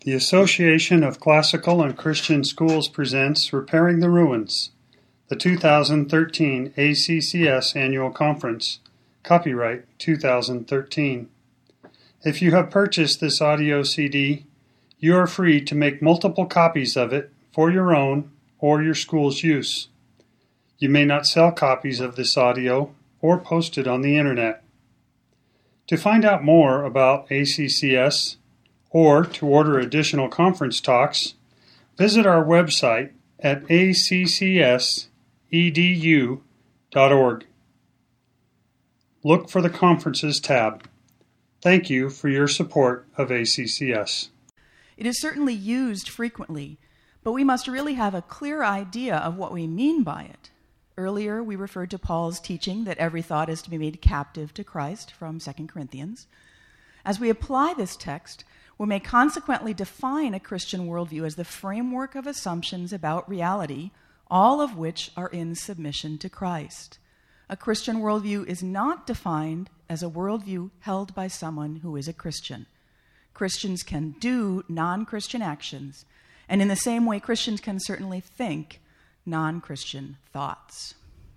The Association of Classical and Christian Schools presents Repairing the Ruins, the 2013 ACCS Annual Conference, copyright 2013. If you have purchased this audio CD, you are free to make multiple copies of it for your own or your school's use. You may not sell copies of this audio or post it on the internet. To find out more about ACCS, or to order additional conference talks, visit our website at accs.edu.org. Look for the Conferences tab. Thank you for your support of ACCS. It is certainly used frequently, but we must really have a clear idea of what we mean by it. Earlier, we referred to Paul's teaching that every thought is to be made captive to Christ from 2 Corinthians. As we apply this text, we may consequently define a Christian worldview as the framework of assumptions about reality, all of which are in submission to Christ. A Christian worldview is not defined as a worldview held by someone who is a Christian. Christians can do non-Christian actions, and in the same way, Christians can certainly think non-Christian thoughts.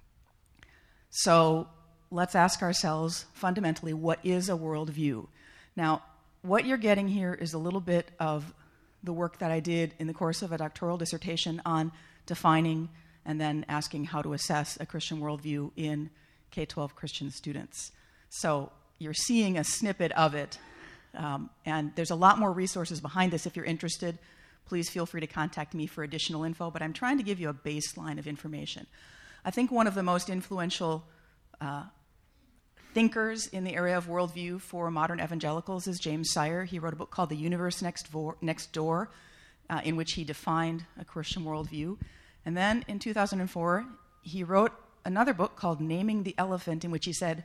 So let's ask ourselves fundamentally, what is a worldview? Now, what you're getting here is a little bit of the work that I did in the course of a doctoral dissertation on defining and then asking how to assess a Christian worldview in K-12 Christian students. So you're seeing a snippet of it, and there's a lot more resources behind this. If you're interested, please feel free to contact me for additional info, but I'm trying to give you a baseline of information. I think one of the most influential thinkers in the area of worldview for modern evangelicals is James Sire. He wrote a book called The Universe Next Door, in which he defined a Christian worldview. And then in 2004, he wrote another book called Naming the Elephant, in which he said,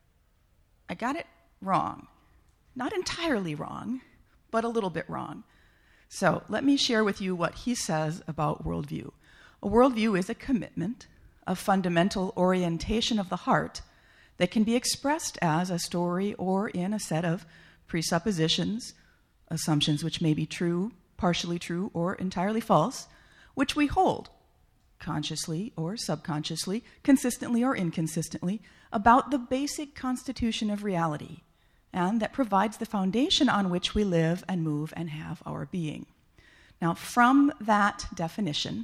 I got it wrong. Not entirely wrong, but a little bit wrong. So let me share with you what he says about worldview. A worldview is a commitment, a fundamental orientation of the heart that can be expressed as a story or in a set of presuppositions, assumptions which may be true, partially true, or entirely false, which we hold, consciously or subconsciously, consistently or inconsistently, about the basic constitution of reality, and that provides the foundation on which we live and move and have our being. Now, from that definition,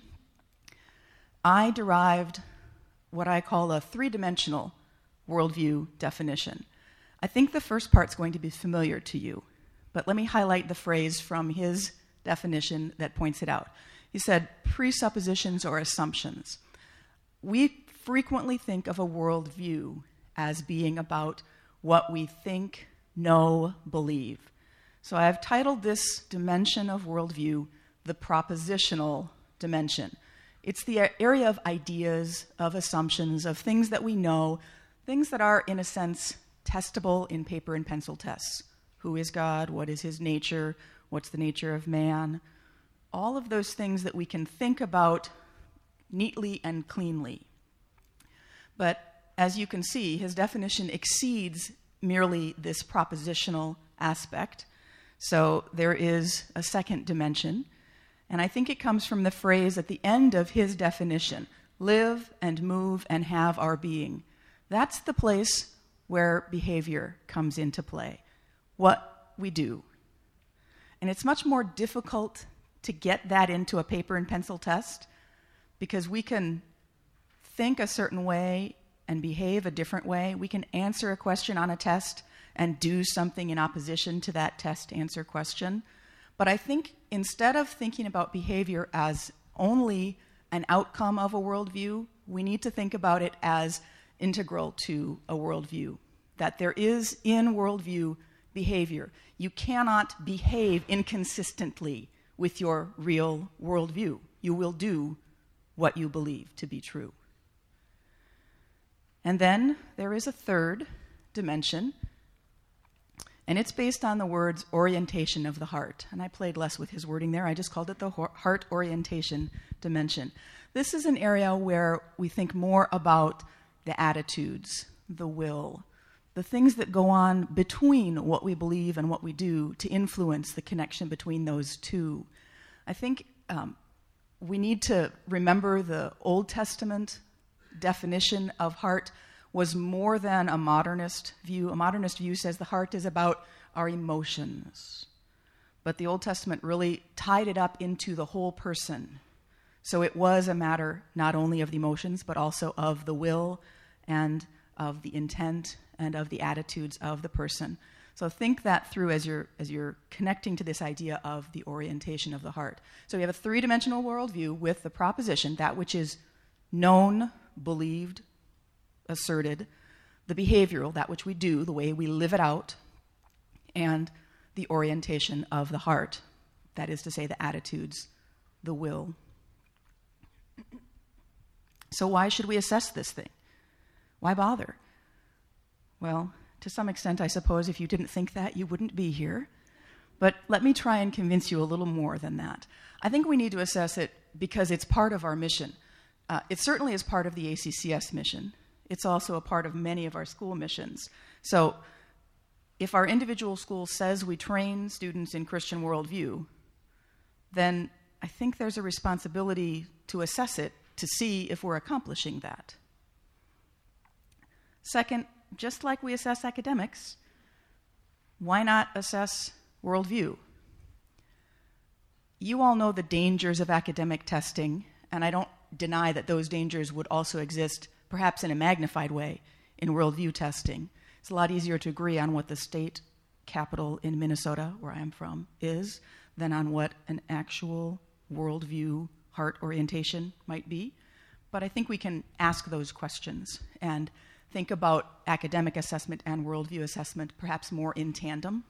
I derived what I call a three-dimensional worldview definition. I think the first part's going to be familiar to you, but let me highlight the phrase from his definition that points it out. He said, presuppositions or assumptions. We frequently think of a worldview as being about what we think, know, believe. So I have titled this dimension of worldview the propositional dimension. It's the area of ideas, of assumptions, of things that we know, things that are, in a sense, testable in paper and pencil tests. Who is God? What is his nature? What's the nature of man? All of those things that we can think about neatly and cleanly. But as you can see, his definition exceeds merely this propositional aspect. So there is a second dimension, and I think it comes from the phrase at the end of his definition, live and move and have our being. That's the place where behavior comes into play, what we do. And it's much more difficult to get that into a paper and pencil test because we can think a certain way and behave a different way. We can answer a question on a test and do something in opposition to that test answer question. But I think instead of thinking about behavior as only an outcome of a worldview, we need to think about it as integral to a worldview, that there is in worldview behavior. You cannot behave inconsistently with your real worldview. You will do what you believe to be true. And then there is a third dimension, and it's based on the words orientation of the heart. And I played less with his wording there. I just called it the heart orientation dimension. This is an area where we think more about the attitudes, the will, the things that go on between what we believe and what we do to influence the connection between those two. I think we need to remember the Old Testament definition of heart was more than a modernist view. A modernist view says the heart is about our emotions. But the Old Testament really tied it up into the whole person. So it was a matter not only of the emotions, but also of the will and of the intent and of the attitudes of the person. So think that through as you're connecting to this idea of the orientation of the heart. So we have a three-dimensional worldview with the proposition, that which is known, believed, asserted, the behavioral, that which we do, the way we live it out, and the orientation of the heart, that is to say, the attitudes, the will. So why should we assess this thing? Why bother? Well, to some extent, I suppose if you didn't think that, you wouldn't be here. But let me try and convince you a little more than that. I think we need to assess it because it's part of our mission. It certainly is part of the ACCS mission. It's also a part of many of our school missions. So if our individual school says we train students in Christian worldview, then I think there's a responsibility to assess it to see if we're accomplishing that. Second, just like we assess academics, why not assess worldview? You all know the dangers of academic testing, and I don't deny that those dangers would also exist, perhaps in a magnified way, in worldview testing. It's a lot easier to agree on what the state capital in Minnesota, where I am from, is than on what an actual worldview heart orientation might be. But I think we can ask those questions and think about academic assessment and worldview assessment perhaps more in tandem.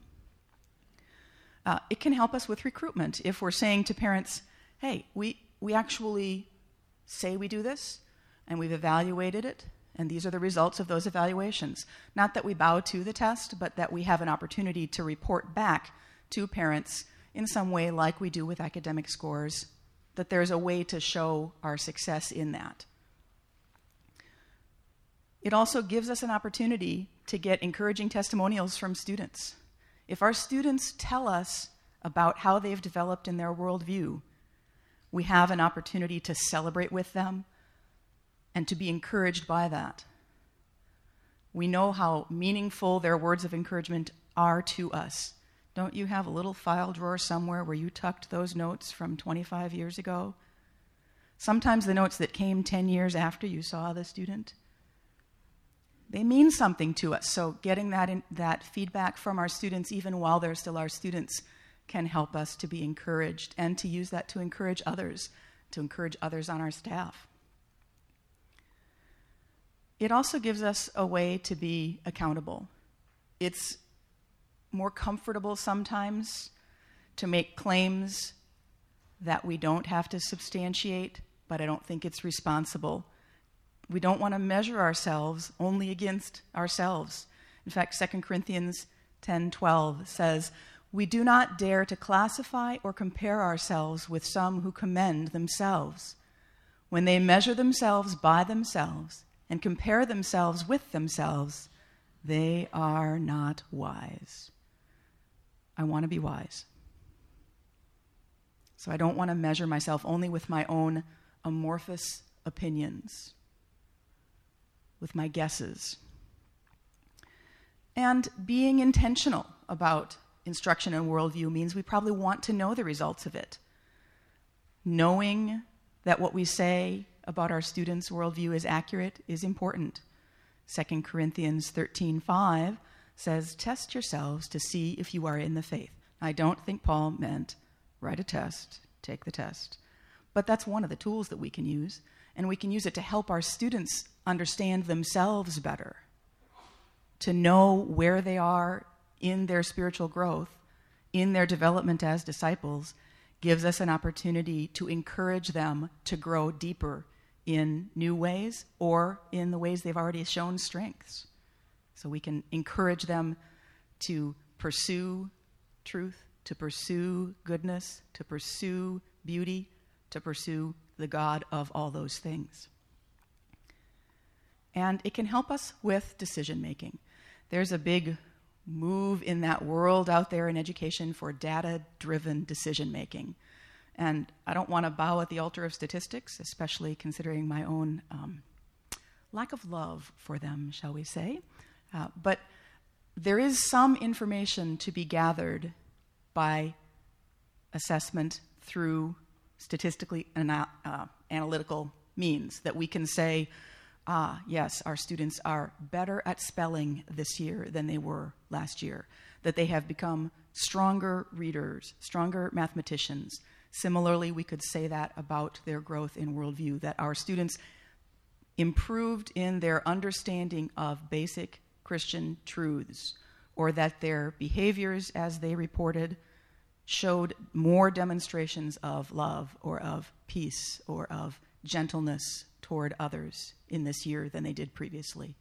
It can help us with recruitment if we're saying to parents, hey, we actually say we do this, and we've evaluated it, and these are the results of those evaluations. Not that we bow to the test, but that we have an opportunity to report back to parents in some way, like we do with academic scores, that there's a way to show our success in that. It also gives us an opportunity to get encouraging testimonials from students. If our students tell us about how they've developed in their worldview, we have an opportunity to celebrate with them and to be encouraged by that. We know how meaningful their words of encouragement are to us. Don't you have a little file drawer somewhere where you tucked those notes from 25 years ago? Sometimes the notes that came 10 years after you saw the student. They mean something to us. So getting that feedback from our students, even while they're still our students, can help us to be encouraged and to use that to encourage others on our staff. It also gives us a way to be accountable. It's more comfortable sometimes to make claims that we don't have to substantiate, but I don't think it's responsible. We don't want to measure ourselves only against ourselves. In fact, 2 Corinthians 10:12 says, "We do not dare to classify or compare ourselves with some who commend themselves. When they measure themselves by themselves and compare themselves with themselves, they are not wise." I want to be wise. So I don't want to measure myself only with my own amorphous opinions, with my guesses. And being intentional about instruction and worldview means we probably want to know the results of it. Knowing that what we say about our students' worldview is accurate is important. 2 Corinthians 13:5 says, "Test yourselves to see if you are in the faith." I don't think Paul meant write a test, take the test. But that's one of the tools that we can use, and we can use it to help our students understand themselves better, to know where they are in their spiritual growth, in their development as disciples, gives us an opportunity to encourage them to grow deeper in new ways or in the ways they've already shown strengths. So we can encourage them to pursue truth, to pursue goodness, to pursue beauty, to pursue the God of all those things. And it can help us with decision making. there's a big move in that world out there in education for data-driven decision-making. And I don't want to bow at the altar of statistics, especially considering my own lack of love for them, shall we say. But there is some information to be gathered by assessment through statistically analytical means that we can say, yes, our students are better at spelling this year than they were last year, that they have become stronger readers, stronger mathematicians. Similarly, we could say that about their growth in worldview, that our students improved in their understanding of basic Christian truths, or that their behaviors, as they reported, showed more demonstrations of love or of peace or of gentleness toward others in this year than they did previously.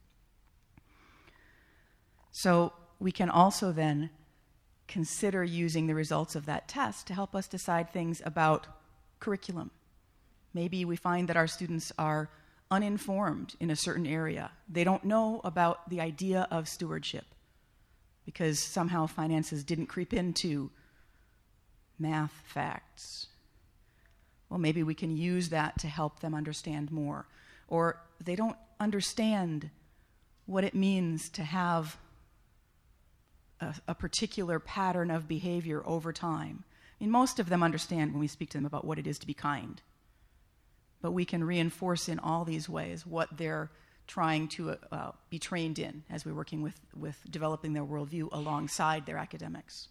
So we can also then consider using the results of that test to help us decide things about curriculum. Maybe we find that our students are uninformed in a certain area. They don't know about the idea of stewardship because somehow finances didn't creep into math facts. Well, maybe we can use that to help them understand more. Or they don't understand what it means to have a particular pattern of behavior over time. I mean, most of them understand when we speak to them about what it is to be kind. But we can reinforce in all these ways what they're trying to be trained in as we're working with developing their worldview alongside their academics.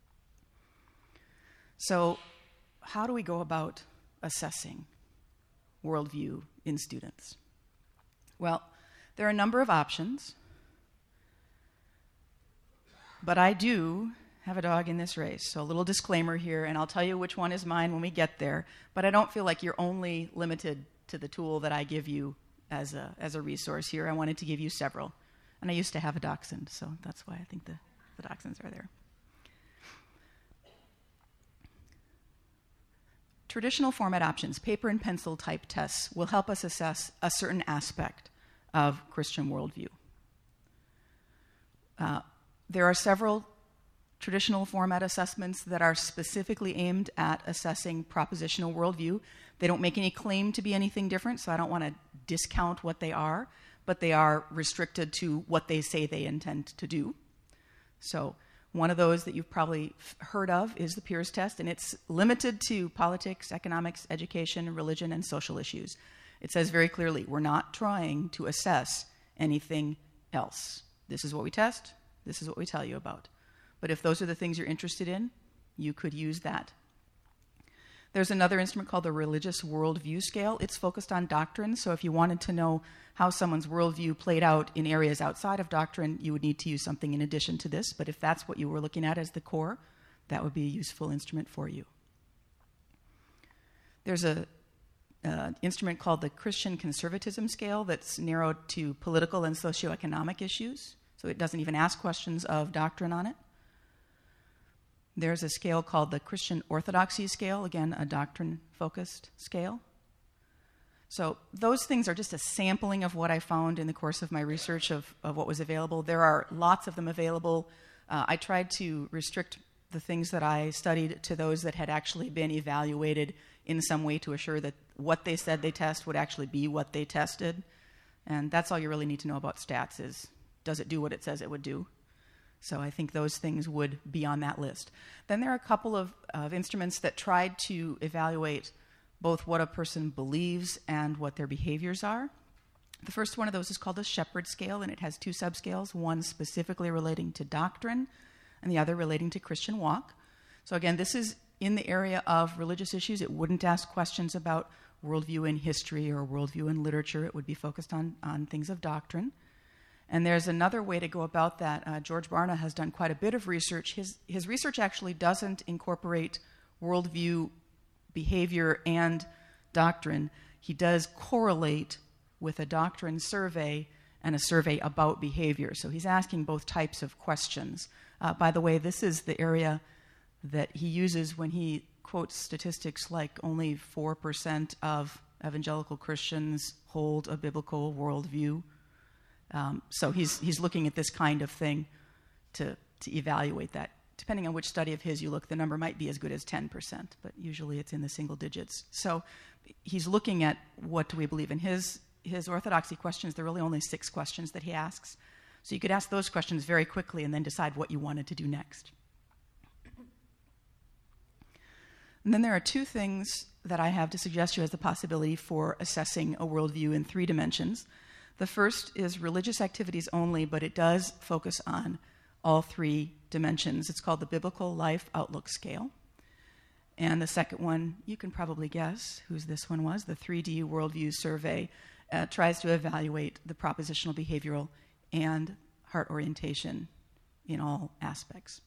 So how do we go about assessing worldview in students? Well, there are a number of options, but I do have a dog in this race. So a little disclaimer here, and I'll tell you which one is mine when we get there, but I don't feel like you're only limited to the tool that I give you as a resource here. I wanted to give you several. And I used to have a dachshund, so that's why I think the dachshunds are there. Traditional format options, paper and pencil type tests, will help us assess a certain aspect of Christian worldview. There are several traditional format assessments that are specifically aimed at assessing propositional worldview. They don't make any claim to be anything different, so I don't want to discount what they are, but they are restricted to what they say they intend to do. So one of those that you've probably heard of is the Peirce test, and it's limited to politics, economics, education, religion, and social issues. It says very clearly, we're not trying to assess anything else. This is what we test. This is what we tell you about. But if those are the things you're interested in, you could use that. There's another instrument called the Religious Worldview Scale. It's focused on doctrine, so if you wanted to know how someone's worldview played out in areas outside of doctrine, you would need to use something in addition to this. But if that's what you were looking at as the core, that would be a useful instrument for you. There's an instrument called the Christian Conservatism Scale that's narrowed to political and socioeconomic issues, so it doesn't even ask questions of doctrine on it. There's a scale called the Christian Orthodoxy Scale, again, a doctrine-focused scale. So those things are just a sampling of what I found in the course of my research of what was available. There are lots of them available. I tried to restrict the things that I studied to those that had actually been evaluated in some way to assure that what they said they test would actually be what they tested. And that's all you really need to know about stats is, does it do what it says it would do? So I think those things would be on that list. Then there are a couple of instruments that tried to evaluate both what a person believes and what their behaviors are. The first one of those is called the Shepherd Scale, and it has two subscales, one specifically relating to doctrine and the other relating to Christian walk. So again, this is in the area of religious issues. It wouldn't ask questions about worldview in history or worldview in literature. It would be focused on things of doctrine. And there's another way to go about that. George Barna has done quite a bit of research. His research actually doesn't incorporate worldview, behavior, and doctrine. He does correlate with a doctrine survey and a survey about behavior. So he's asking both types of questions. By the way, this is the area that he uses when he quotes statistics like only 4% of evangelical Christians hold a biblical worldview. So he's looking at this kind of thing to evaluate that. Depending on which study of his you look, the number might be as good as 10%, but usually it's in the single digits. So he's looking at what do we believe. In his orthodoxy questions, there are really only 6 questions that he asks. So you could ask those questions very quickly and then decide what you wanted to do next. And then there are 2 things that I have to suggest you as the possibility for assessing a worldview in 3 dimensions. The first is religious activities only, but it does focus on all 3 dimensions. It's called the Biblical Life Outlook Scale. And the second one, you can probably guess whose this one was. The 3D Worldview Survey tries to evaluate the propositional, behavioral, and heart orientation in all aspects.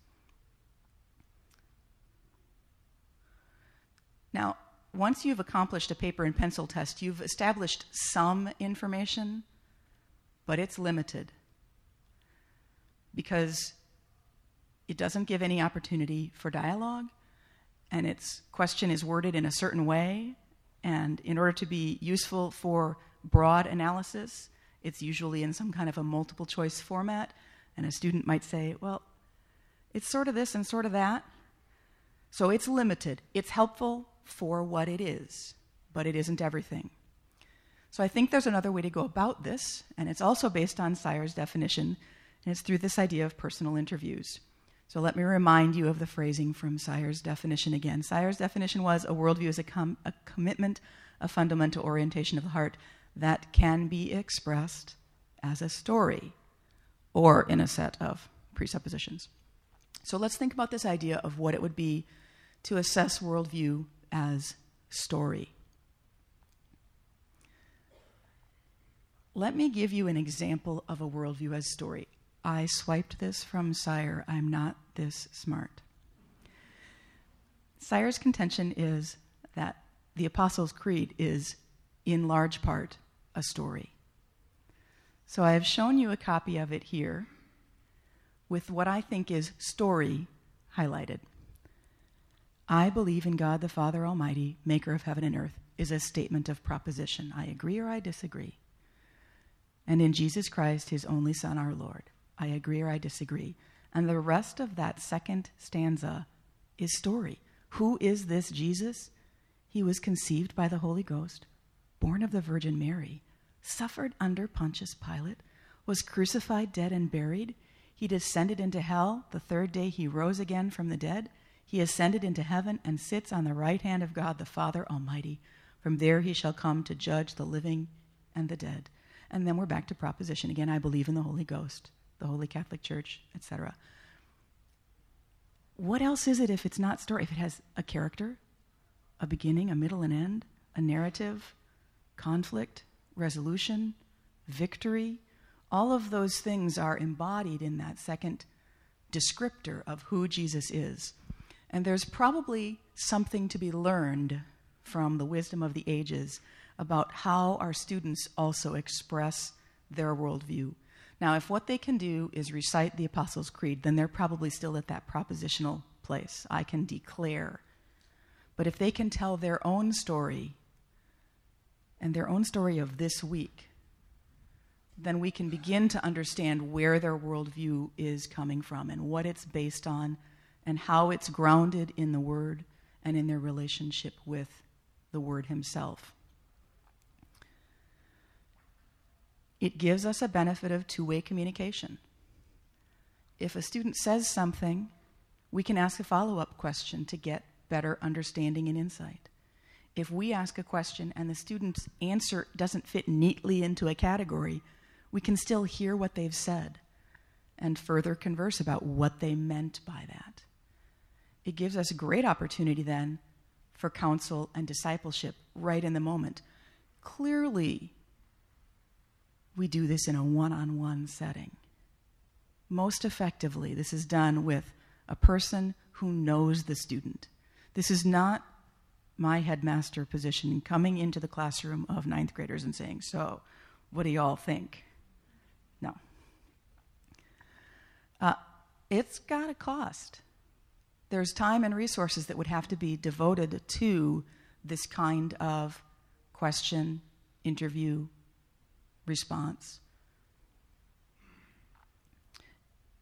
Now, once you've accomplished a paper and pencil test, you've established some information, but it's limited because it doesn't give any opportunity for dialogue, and its question is worded in a certain way, and in order to be useful for broad analysis, it's usually in some kind of a multiple choice format, and a student might say, well, it's sort of this and sort of that. So it's limited. It's helpful for what it is, but it isn't everything. So I think there's another way to go about this, and it's also based on Sayre's definition, and it's through this idea of personal interviews. So let me remind you of the phrasing from Sayre's definition again. Sayre's definition was, a worldview is a commitment, a fundamental orientation of the heart that can be expressed as a story or in a set of presuppositions. So let's think about this idea of what it would be to assess worldview as story. Let me give you an example of a worldview as story. I swiped this from Sayre. I'm not this smart. Sayre's contention is that the Apostles' Creed is, in large part, a story. So I have shown you a copy of it here with what I think is story highlighted. I believe in God the Father Almighty, maker of heaven and earth, is a statement of proposition. I agree or I disagree. And in Jesus Christ, his only Son, our Lord. I agree or I disagree. And the rest of that second stanza is story. Who is this Jesus? He was conceived by the Holy Ghost, born of the Virgin Mary, suffered under Pontius Pilate, was crucified, dead, and buried. He descended into hell. The 3rd day he rose again from the dead. He ascended into heaven and sits on the right hand of God the Father Almighty. From there he shall come to judge the living and the dead. And then we're back to proposition again. I believe in the Holy Ghost, the Holy Catholic Church, etc. What else is it if it's not story? If it has a character, a beginning, a middle, and end, a narrative, conflict, resolution, victory, all of those things are embodied in that second descriptor of who Jesus is. And there's probably something to be learned from the wisdom of the ages about how our students also express their worldview. Now, if what they can do is recite the Apostles' Creed, then they're probably still at that propositional place. I can declare. But if they can tell their own story, and their own story of this week, then we can begin to understand where their worldview is coming from and what it's based on and how it's grounded in the Word and in their relationship with the Word himself. It gives us a benefit of two-way communication. If a student says something, we can ask a follow-up question to get better understanding and insight. If we ask a question and the student's answer doesn't fit neatly into a category, we can still hear what they've said and further converse about what they meant by that. It gives us a great opportunity then for counsel and discipleship right in the moment. Clearly, we do this in a one-on-one setting. Most effectively, this is done with a person who knows the student. This is not my headmaster position coming into the classroom of 9th graders and saying, so, what do y'all think? No. It's got a cost. There's time and resources that would have to be devoted to this kind of question, interview, response.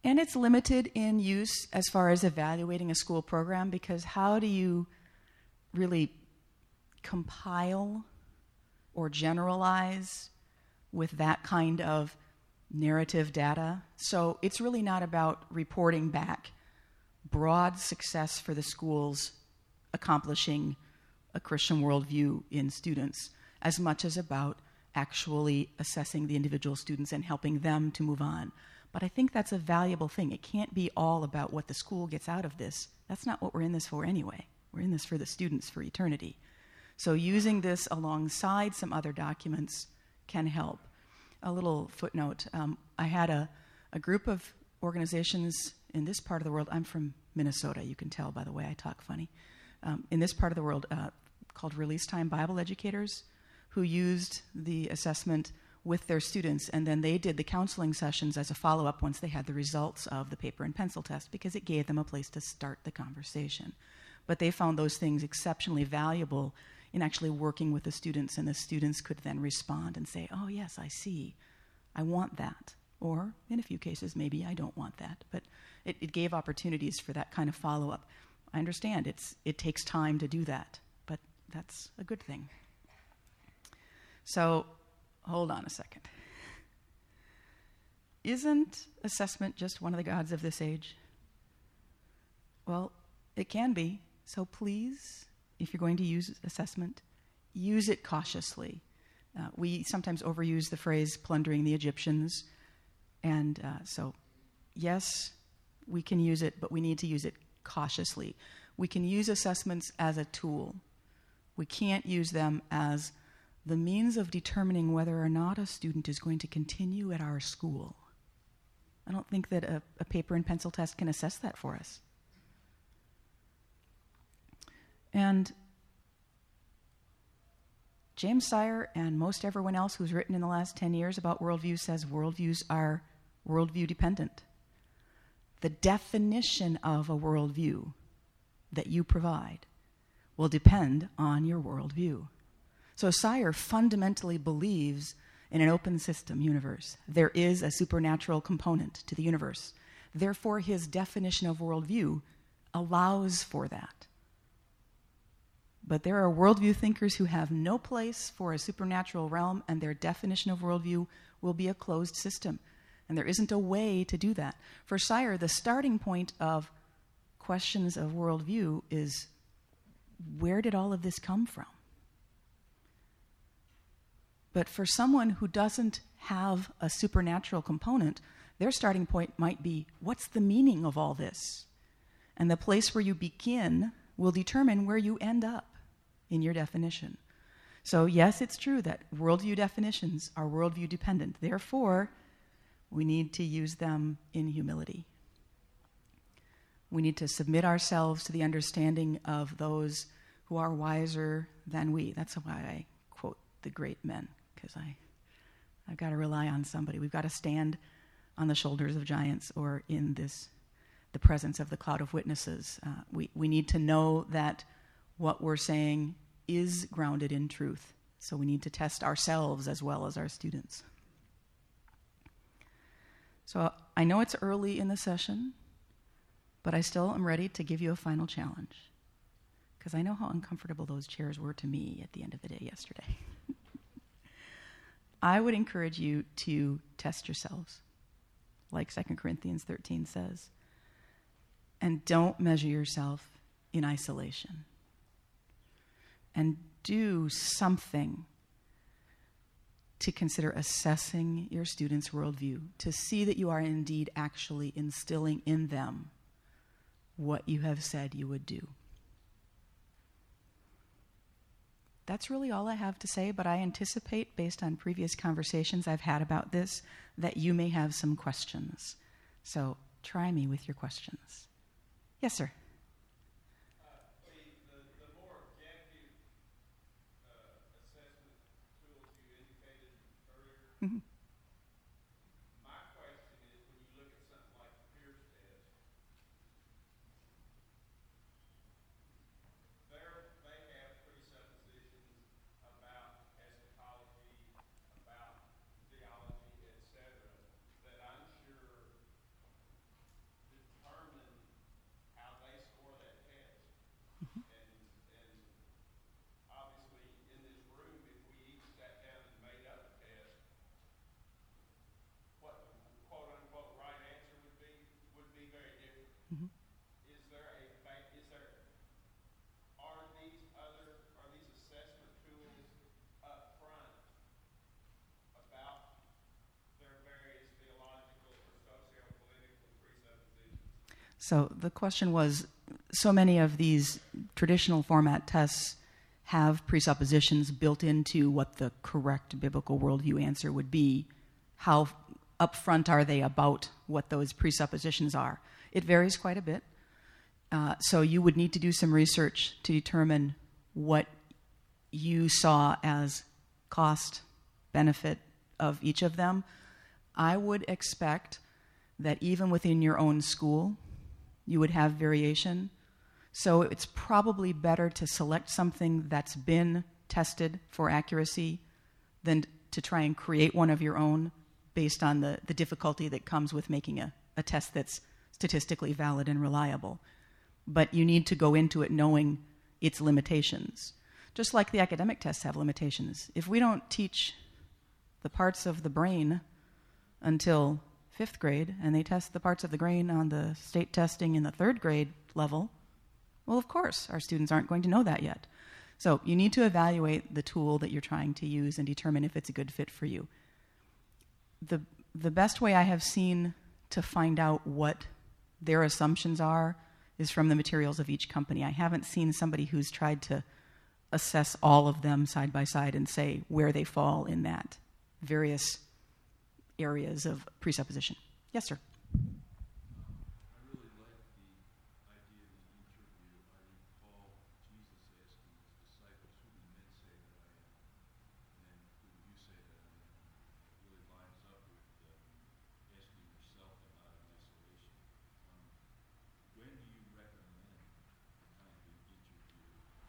And it's limited in use as far as evaluating a school program, because how do you really compile or generalize with that kind of narrative data? So it's really not about reporting back broad success for the schools accomplishing a Christian worldview in students, as much as about actually assessing the individual students and helping them to move on. But I think that's a valuable thing. It can't be all about what the school gets out of this. That's not what we're in this for anyway. We're in this for the students, for eternity. So using this alongside some other documents can help. A little footnote. I had a group of organizations in this part of the world. I'm from Minnesota. You can tell by the way I talk funny. In this part of the world, called Release Time Bible Educators, who used the assessment with their students, and then they did the counseling sessions as a follow-up once they had the results of the paper and pencil test, because it gave them a place to start the conversation. But they found those things exceptionally valuable in actually working with the students, and the students could then respond and say, oh yes, I see, I want that. Or in a few cases, maybe I don't want that. But it gave opportunities for that kind of follow-up. I understand it takes time to do that, but that's a good thing. So, hold on a second. Isn't assessment just one of the gods of this age? Well, it can be. So please, if you're going to use assessment, use it cautiously. We sometimes overuse the phrase plundering the Egyptians. And so, yes, we can use it, but we need to use it cautiously. We can use assessments as a tool. We can't use them as the means of determining whether or not a student is going to continue at our school. I don't think that a paper and pencil test can assess that for us. And James Sire and most everyone else who's written in the last 10 years about worldview says worldviews are worldview dependent. The definition of a worldview that you provide will depend on your worldview. So Sire fundamentally believes in an open system universe. There is a supernatural component to the universe. Therefore, his definition of worldview allows for that. But there are worldview thinkers who have no place for a supernatural realm, and their definition of worldview will be a closed system. And there isn't a way to do that. For Sire, the starting point of questions of worldview is, where did all of this come from? But for someone who doesn't have a supernatural component, their starting point might be, what's the meaning of all this? And the place where you begin will determine where you end up in your definition. So yes, it's true that worldview definitions are worldview dependent. Therefore, we need to use them in humility. We need to submit ourselves to the understanding of those who are wiser than we. That's why I quote the great men, because I've got to rely on somebody. We've got to stand on the shoulders of giants, or in the presence of the cloud of witnesses. We need to know that what we're saying is grounded in truth. So we need to test ourselves as well as our students. So I know it's early in the session, but I still am ready to give you a final challenge, because I know how uncomfortable those chairs were to me at the end of the day yesterday. I would encourage you to test yourselves, like 2 Corinthians 13 says, and don't measure yourself in isolation. And do something to consider assessing your students' worldview, to see that you are indeed actually instilling in them what you have said you would do. That's really all I have to say, but I anticipate, based on previous conversations I've had about this, that you may have some questions. So try me with your questions. Yes, sir. The more objective assessment tools you indicated earlier, Mm-hmm. my question is, when you look at something like the Pierce test, they have presuppositions about eschatology, about theology, etc., that I'm sure So the question was, so many of these traditional format tests have presuppositions built into what the correct biblical worldview answer would be. How upfront are they about what those presuppositions are? It varies quite a bit. So you would need to do some research to determine what you saw as cost benefit of each of them. I would expect that even within your own school, you would have variation. So it's probably better to select something that's been tested for accuracy than to try and create one of your own based on the difficulty that comes with making a test that's statistically valid and reliable. But you need to go into it knowing its limitations. Just like the academic tests have limitations. If we don't teach the parts of the brain until 5th grade, and they test the parts of the brain on the state testing in the 3rd grade level, well, of course, our students aren't going to know that yet. So you need to evaluate the tool that you're trying to use and determine if it's a good fit for you. The best way I have seen to find out what their assumptions are is from the materials of each company. I haven't seen somebody who's tried to assess all of them side by side and say where they fall in that various areas of presupposition. Yes, sir. I really like the idea of the interview. I recall Jesus asking his disciples, who do men say that I am? And who do you say that I am? It really lines up with asking yourself and not in isolation. When do you recommend the kind of interview at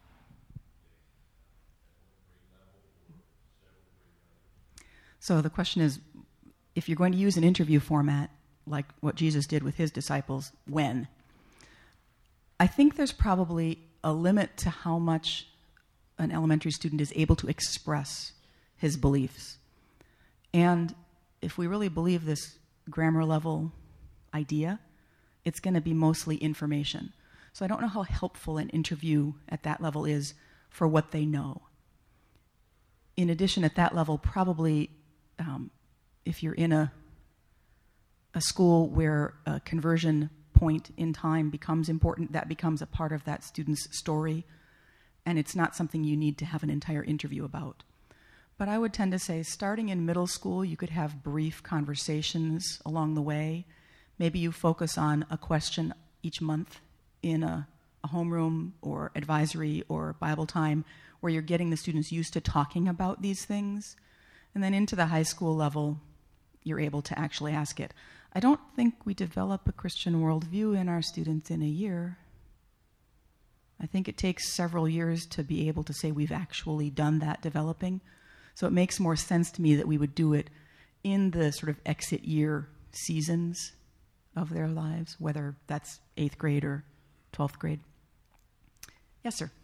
one grade level or several grade levels? So the question is, if you're going to use an interview format like what Jesus did with his disciples, when? I think there's probably a limit to how much an elementary student is able to express his beliefs. And if we really believe this grammar level idea, it's going to be mostly information. So I don't know how helpful an interview at that level is for what they know. In addition, at that level, probably if you're in a school where a conversion point in time becomes important, that becomes a part of that student's story, and it's not something you need to have an entire interview about. But I would tend to say, starting in middle school, you could have brief conversations along the way. Maybe you focus on a question each month in a homeroom or advisory or Bible time where you're getting the students used to talking about these things. And then into the high school level, you're able to actually ask it. I don't think we develop a Christian worldview in our students in a year. I think it takes several years to be able to say we've actually done that developing. So it makes more sense to me that we would do it in the sort of exit year seasons of their lives, whether that's 8th grade or 12th grade. Yes, sir.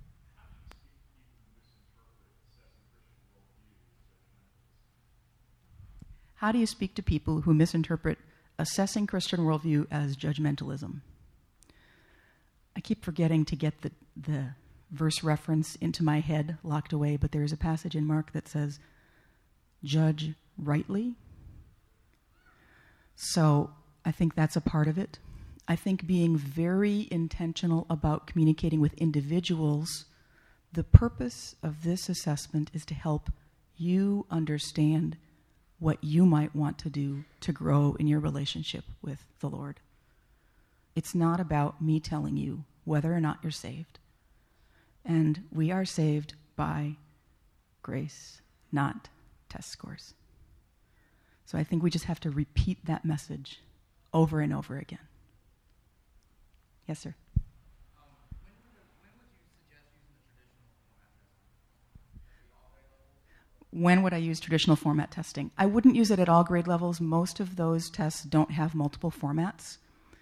How do you speak to people who misinterpret assessing Christian worldview as judgmentalism? I keep forgetting to get the verse reference into my head locked away, but there's a passage in Mark that says, judge rightly. So I think that's a part of it. I think being very intentional about communicating with individuals, the purpose of this assessment is to help you understand what you might want to do to grow in your relationship with the Lord. It's not about me telling you whether or not you're saved. And we are saved by grace, not test scores. So I think we just have to repeat that message over and over again. Yes, sir. When would I use traditional format testing? I wouldn't use it at all grade levels. Most of those tests don't have multiple formats.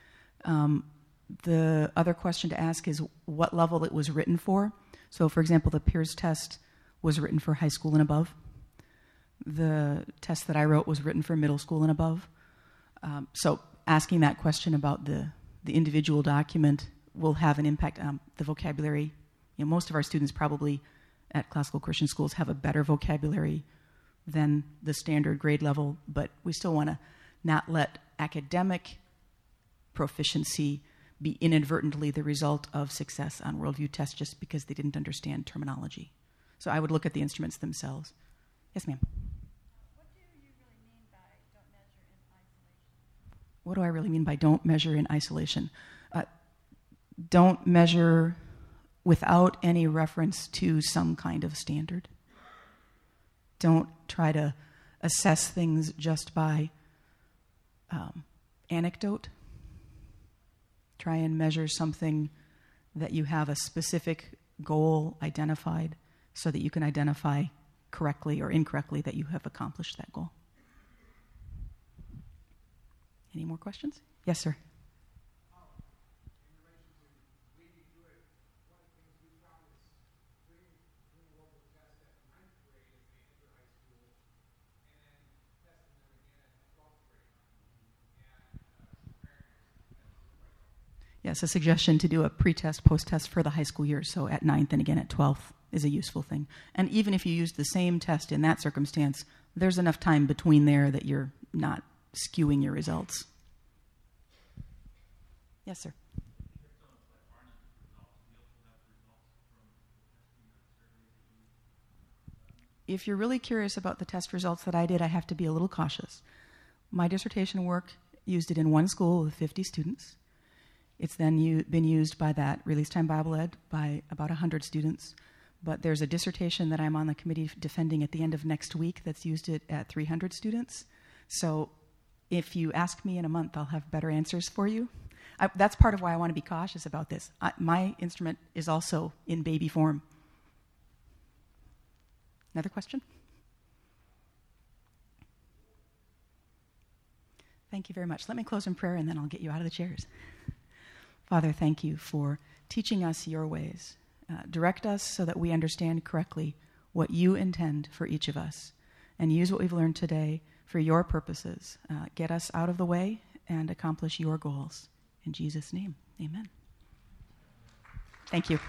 The other question to ask is what level it was written for. So, for example, the Peers test was written for high school and above. The test that I wrote was written for middle school and above. So asking that question about the individual document will have an impact on the vocabulary. You know, most of our students probably at classical Christian schools have a better vocabulary than the standard grade level, but we still want to not let academic proficiency be inadvertently the result of success on worldview tests just because they didn't understand terminology. So I would look at the instruments themselves. Yes, ma'am. What do you really mean by don't measure in isolation? What do I really mean by don't measure in isolation? Don't measure without any reference to some kind of standard. Don't try to assess things just by anecdote. Try and measure something that you have a specific goal identified so that you can identify correctly or incorrectly that you have accomplished that goal. Any more questions? Yes, sir. Yes, a suggestion to do a pre-test, post-test for the high school year, so at 9th and again at 12th is a useful thing. And even if you use the same test in that circumstance, there's enough time between there that you're not skewing your results. Yes, sir. If you're really curious about the test results that I did, I have to be a little cautious. My dissertation work used it in one school with 50 students. It's then been used by that Release Time Bible Ed by about 100 students. But there's a dissertation that I'm on the committee defending at the end of next week that's used it at 300 students. So if you ask me in a month, I'll have better answers for you. That's part of why I want to be cautious about this. My instrument is also in baby form. Another question? Thank you very much. Let me close in prayer and then I'll get you out of the chairs. Father, thank you for teaching us your ways. Direct us so that we understand correctly what you intend for each of us, and use what we've learned today for your purposes. Get us out of the way and accomplish your goals. In Jesus' name, amen. Thank you.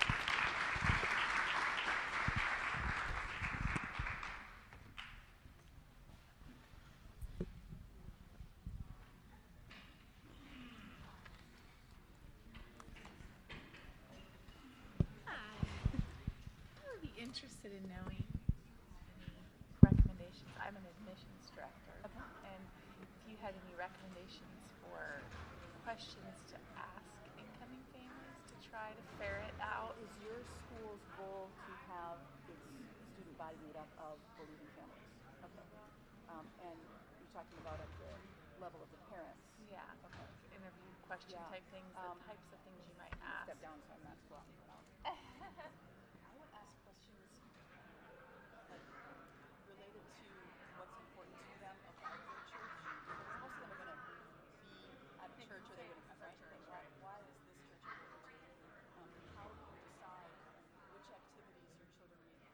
Interested in knowing any recommendations. I'm an admissions director, and if you had any recommendations for questions to ask incoming families to try to ferret out. Is your school's goal to have its student body made up of believing families? Okay. And you're talking about at the level of the parents? Yeah. Okay. Interview question type things, the types of things you might ask. Step down from that spot.